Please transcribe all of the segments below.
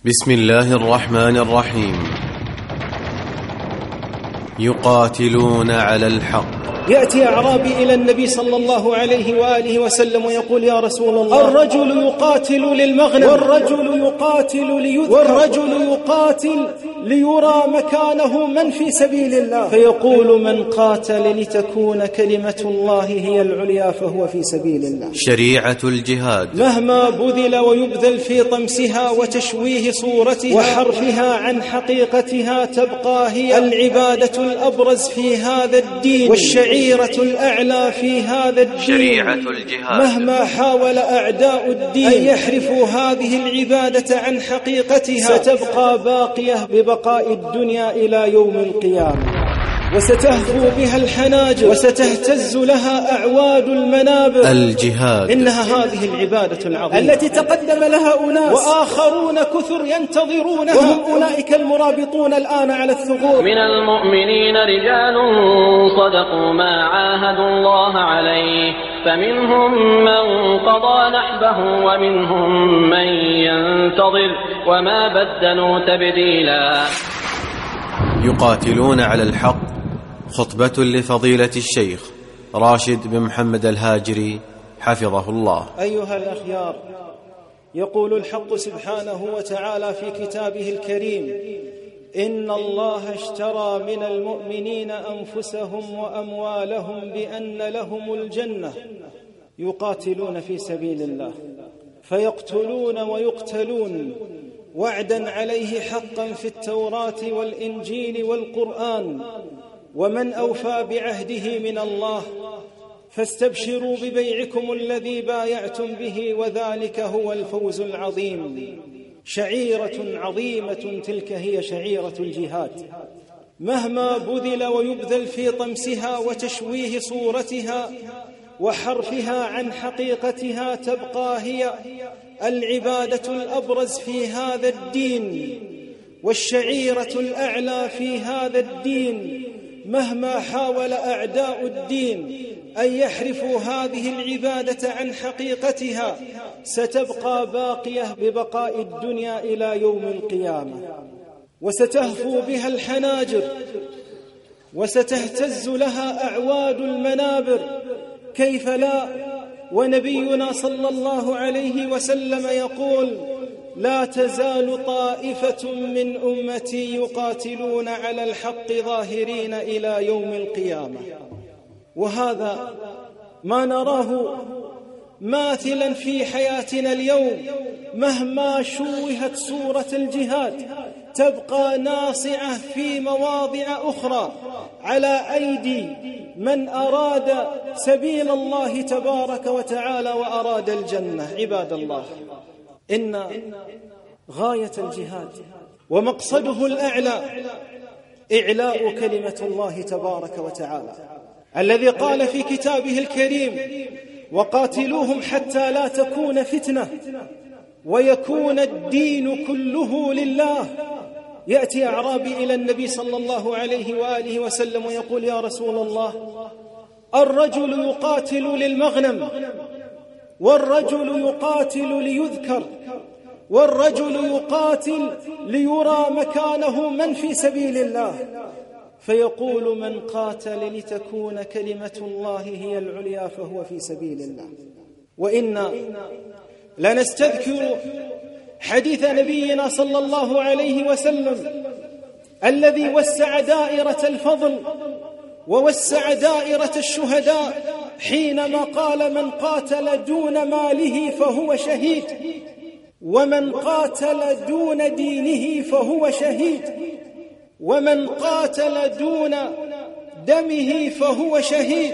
بسم الله الرحمن الرحيم. يقاتلون على الحق. يأتي أعرابي إلى النبي صلى الله عليه وآله وسلم ويقول: يا رسول الله، الرجل يقاتل للمغنم، والرجل يقاتل ليذكر، والرجل يقاتل ليرى مكانه من في سبيل الله، فيقول: من قاتل لتكون كلمة الله هي العليا فهو في سبيل الله. شريعة الجهاد مهما بذل ويبذل في طمسها وتشويه صورتها وحرفها عن حقيقتها، تبقى هي العبادة الأبرز في هذا الدين والشعيرة الأعلى في هذا الدين. شريعة الجهاد مهما حاول أعداء الدين أن يحرفوا هذه العبادة عن حقيقتها، ستبقى باقية ببقاء الدنيا إلى يوم القيامة، وستهفو بها الحناجر وستهتز لها أعواد المنابر. الجهاد إنها هذه العبادة العظيمة التي تقدم لها أناس وآخرون كثر ينتظرونها، وهم أولئك المرابطون الآن على الثغور. من المؤمنين رجال صدقوا ما عاهدوا الله عليه، فمنهم من قضى نحبه ومنهم من ينتظر وما بدلوا تبديلا. يقاتلون على الحق. خطبة لفضيلة الشيخ راشد بن محمد الهاجري حفظه الله. أيها الأخيار، يقول الحق سبحانه وتعالى في كتابه الكريم: إن الله اشترى من المؤمنين أنفسهم وأموالهم بأن لهم الجنة يقاتلون في سبيل الله فيقتلون ويقتلون، وعدا عليه حقا في التوراة والإنجيل والقرآن، ومن أوفى بعهده من الله، فاستبشروا ببيعكم الذي بايعتم به، وذلك هو الفوز العظيم. شعيرة عظيمة تلك هي شعيرة الجهاد. مهما بذل ويبذل في طمسها وتشويه صورتها وحرفها عن حقيقتها، تبقى هي العبادة الأبرز في هذا الدين والشعيرة الأعلى في هذا الدين. مهما حاول أعداء الدين أن يحرفوا هذه العبادة عن حقيقتها، ستبقى باقية ببقاء الدنيا إلى يوم القيامة، وستهفو بها الحناجر وستهتز لها أعواد المنابر. كيف لا ونبينا صلى الله عليه وسلم يقول: لا تزال طائفة من أمتي يقاتلون على الحق ظاهرين إلى يوم القيامة. وهذا ما نراه ماثلا في حياتنا اليوم. مهما شوهت صورة الجهاد، تبقى ناصعة في مواضع أخرى على أيدي من أراد سبيل الله تبارك وتعالى وأراد الجنة. عباد الله، إن غاية الجهاد ومقصده الأعلى إعلاء كلمة الله تبارك وتعالى، الذي قال في كتابه الكريم: وقاتلوهم حتى لا تكون فتنة ويكون الدين كله لله. يأتي أعرابي إلى النبي صلى الله عليه وآله وسلم ويقول: يا رسول الله، الرجل يقاتل للمغنم، والرجل يقاتل ليذكر، والرجل يقاتل ليرى مكانه من في سبيل الله، فيقول: من قاتل لتكون كلمة الله هي العليا فهو في سبيل الله. وإنا لنستذكر حديث نبينا صلى الله عليه وسلم الذي وسع دائرة الفضل ووسع دائرة الشهداء حينما قال: من قاتل دون ماله فهو شهيد، ومن قاتل دون دينه فهو شهيد، ومن قاتل دون دمه فهو شهيد،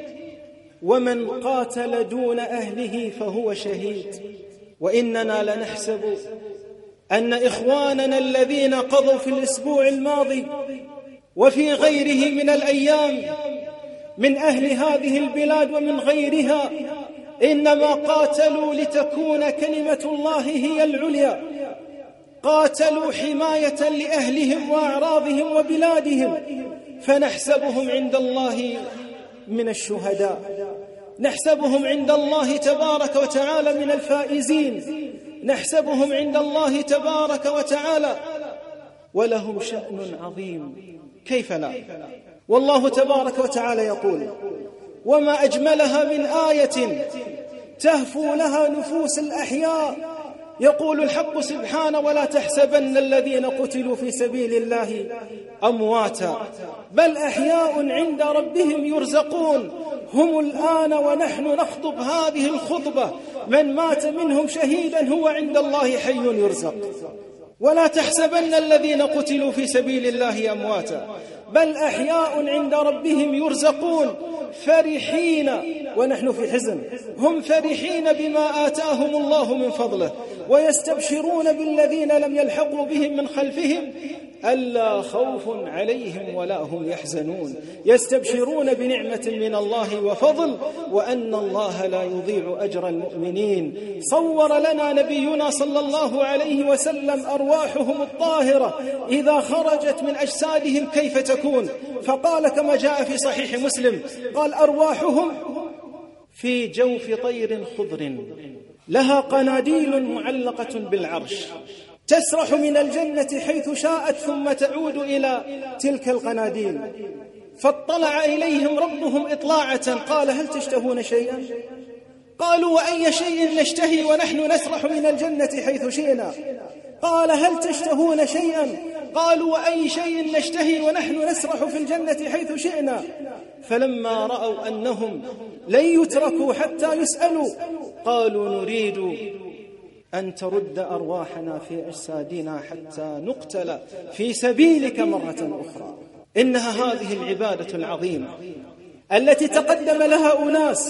ومن قاتل دون أهله فهو شهيد. وإننا لنحسب أن إخواننا الذين قضوا في الأسبوع الماضي وفي غيره من الأيام من أهل هذه البلاد ومن غيرها، إنما قاتلوا لتكون كلمة الله هي العليا، قاتلوا حماية لأهلهم وأعراضهم وبلادهم، فنحسبهم عند الله من الشهداء، نحسبهم عند الله تبارك وتعالى من الفائزين، نحسبهم عند الله تبارك وتعالى ولهم شأن عظيم، كيف لا؟ والله تبارك وتعالى يقول: وما أجملها من آية تهفو لها نفوس الأحياء. يقول الحق سبحانه: ولا تحسبن الذين قتلوا في سبيل الله أمواتا بل أحياء عند ربهم يرزقون. هم الآن ونحن نخطب هذه الخطبة من مات منهم شهيدا هو عند الله حي يرزق. ولا تحسبن الذين قتلوا في سبيل الله أمواتا بل أحياء عند ربهم يرزقون فرحين، ونحن في حزن، هم فرحين بما آتاهم الله من فضله ويستبشرون بالذين لم يلحقوا بهم من خلفهم ألا خوف عليهم ولا هم يحزنون. يستبشرون بنعمة من الله وفضل وأن الله لا يضيع أجر المؤمنين. صور لنا نبينا صلى الله عليه وسلم أرواحهم الطاهرة إذا خرجت من أجسادهم كيف تكون، فقال كما جاء في صحيح مسلم: قال: أرواحهم في جوف طير خضر لها قناديل معلقة بالعرش تسرح من الجنة حيث شاءت ثم تعود إلى تلك القناديل. فاطلع إليهم ربهم إطلاعة قال: هل تشتهون شيئا؟ قالوا: وأي شيء نشتهي ونحن نسرح من الجنة حيث شئنا؟ قال: هل تشتهون شيئا؟ قالوا: وأي شيء نشتهي ونحن نسرح في الجنة حيث شئنا؟ فلما رأوا أنهم لن يتركوا حتى يسألوا قالوا: نريد أن ترد أرواحنا في أجسادنا حتى نقتل في سبيلك مرة أخرى. إنها هذه العبادة العظيمة التي تقدم لها أناس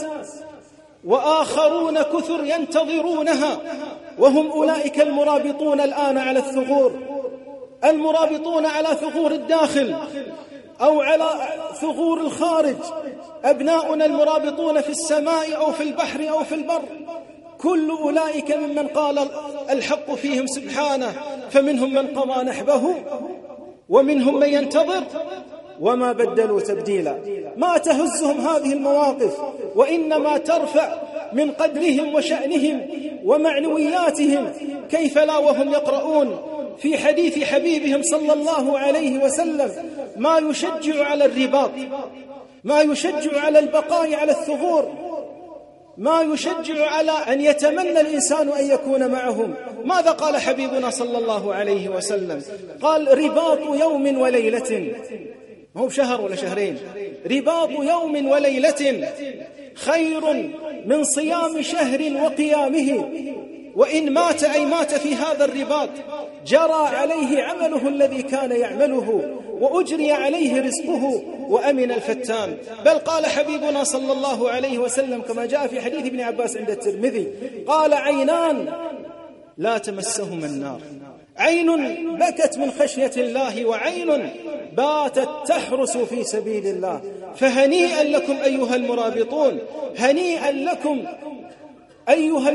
وآخرون كثر ينتظرونها، وهم أولئك المرابطون الآن على الثغور، المرابطون على ثغور الداخل أو على ثغور الخارج، أبناؤنا المرابطون في السماء أو في البحر أو في البر. كل أولئك ممن قال الحق فيهم سبحانه، فمنهم من قضى نحبه ومنهم من ينتظر وما بدلوا تبديلا. ما تهزهم هذه المواقف، وإنما ترفع من قدرهم وشأنهم ومعنوياتهم. كيف لا وهم يقرؤون في حديث حبيبهم صلى الله عليه وسلم ما يشجع على الرباط، ما يشجع على البقاء على الثغور، ما يشجع على أن يتمنى الإنسان أن يكون معهم. ماذا قال حبيبنا صلى الله عليه وسلم؟ قال: رباط يوم وليلة، هو شهر ولا شهرين، رباط يوم وليلة خير من صيام شهر وقيامه. وإن مات أي مات في هذا الرباط جرى عليه عمله الذي كان يعمله وأجري عليه رزقه وأمن الفتان. بل قال حبيبنا صلى الله عليه وسلم كما جاء في حديث ابن عباس عند الترمذي قال: عينان لا تمسهما النار، عين بكت من خشية الله وعين باتت تحرس في سبيل الله. فهنيئا لكم أيها المرابطون، هنيئا لكم أيها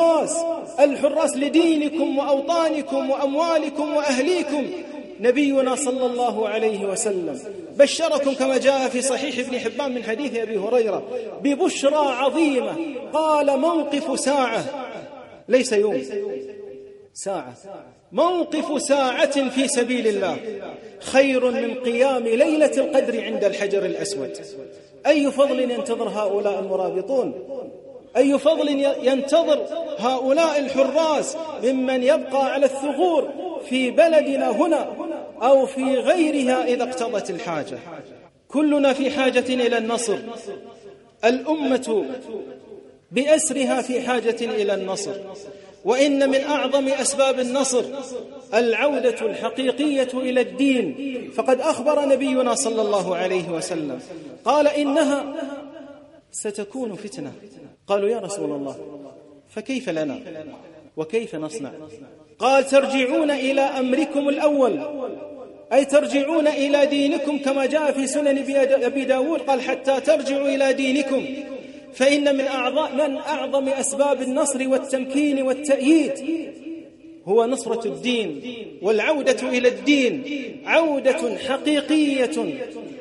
الحراس لدينكم وأوطانكم وأموالكم وأهليكم. نبينا صلى الله عليه وسلم بشركم كما جاء في صحيح ابن حبان من حديث أبي هريرة ببشرى عظيمة، قال: موقف ساعة، ليس يوم، ساعة، موقف ساعة في سبيل الله خير من قيام ليلة القدر عند الحجر الأسود. أي فضل ينتظر هؤلاء المرابطون، أي فضل ينتظر هؤلاء الحراس ممن يبقى على الثغور في بلدنا هنا أو في غيرها إذا اقتضت الحاجة. كلنا في حاجة إلى النصر، الأمة بأسرها في حاجة إلى النصر، وإن من أعظم أسباب النصر العودة الحقيقية إلى الدين. فقد أخبر نبينا صلى الله عليه وسلم قال: إنها ستكون فتنة. قالوا: يا رسول الله فكيف لنا وكيف نصنع؟ قال: ترجعون إلى أمركم الأول، أي ترجعون إلى دينكم كما جاء في سنن أبي داود قال: حتى ترجعوا إلى دينكم. فإن من أعظم أسباب النصر والتمكين والتأييد هو نصرة الدين والعودة إلى الدين، عودة حقيقية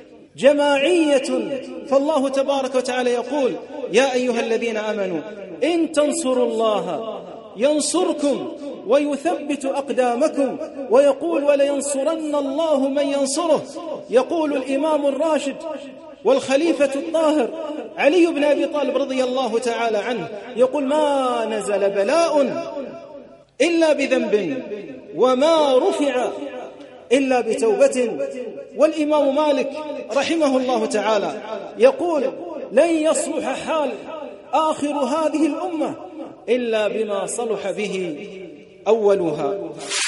جماعية. فالله تبارك وتعالى يقول: يا أيها الذين آمنوا إن تنصروا الله ينصركم ويثبت أقدامكم، ويقول ولينصرن الله من ينصره. يقول الإمام الراشد والخليفة الطاهر علي بن أبي طالب رضي الله تعالى عنه، يقول ما نزل بلاء إلا بذنب وما رفع إلا بتوبة. والإمام مالك رحمه الله تعالى يقول لن يصلح حال آخر هذه الأمة إلا بما صلح به أولها.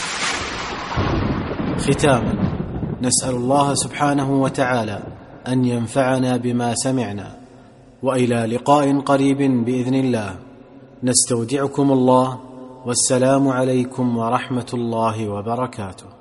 ختاما، نسأل الله سبحانه وتعالى أن ينفعنا بما سمعنا، وإلى لقاء قريب بإذن الله. نستودعكم الله، والسلام عليكم ورحمة الله وبركاته.